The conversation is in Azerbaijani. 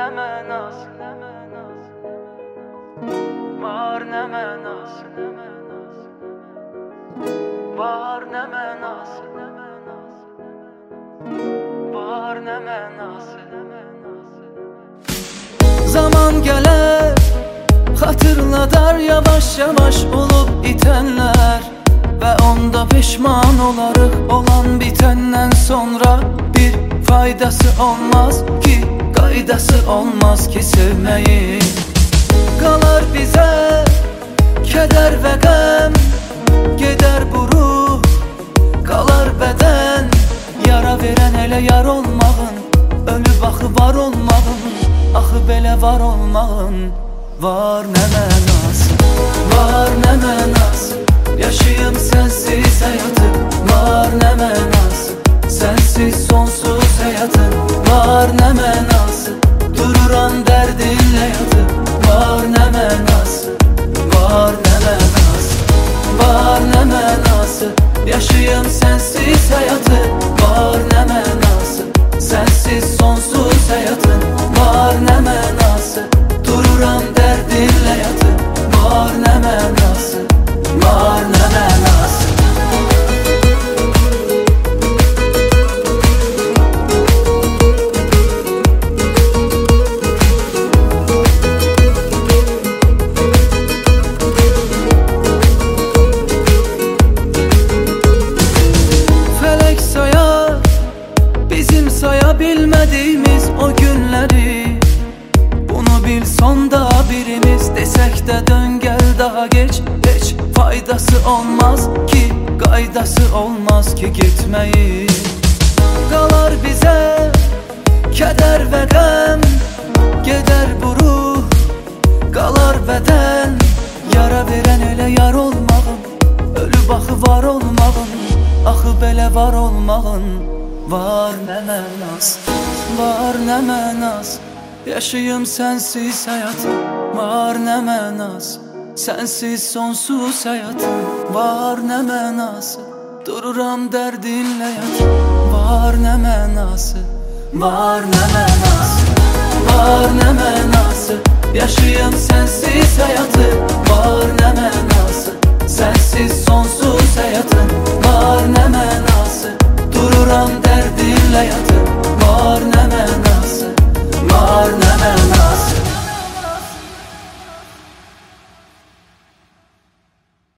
nə mənası, var nə mənası, var nə mənası, var nə mənası. Zaman gələr, xatırladar yavaş-yavaş olub itənlər və onda peşman olarıq olan bitəndən sonra. Bir faydası olmaz ki, qaydası olmaz ki sevməyin. Qalar bizə kədər və qəm, gedər bu ruh, qalar bədən. Yara verən elə yar olmağın, ölüb axı var olmağın, axı belə var olmağın. Var nə mənası, var nə mənası, yaşayım sənsiz həyatı. Var nə mənası, sənsiz sonsuz həyatım. Var nə mənası, dururam dərdinlə yatıb. Var nə mənası, var nə mənası, var nə mənası, yaşayım sənsiz həyatı. Var nə mənası, sənsiz sonsuz həyatım. Var nə mənası, dururam dərdinlə yatıb. Var nə mənası, var nə mənası. Fələk sayar bizim saya bilmədiyimiz o günləri. Bunu bil sonda birimiz, desək də dön gəl daha geç. Heç faydası olmaz ki, qaydası olmaz ki getməyin. Qalar bizə kədər və qəm, gedər bu ruh, qalar bədən. Yara verən elə yar olmağın, ölüb axı var olmağın, axı belə var olmağın. Var nə mənası, var nə mənası, yaşayım sənsiz həyatım. Var nə mənası, sənsiz sonsuz həyatım. Var nə mənası, dururam dərdinlə yatım. Var nə mənası, var nə mənası, var nə mənası, yaşayım sənsiz həyatı. Var nə mənası, sənsiz sonsuz həyatım.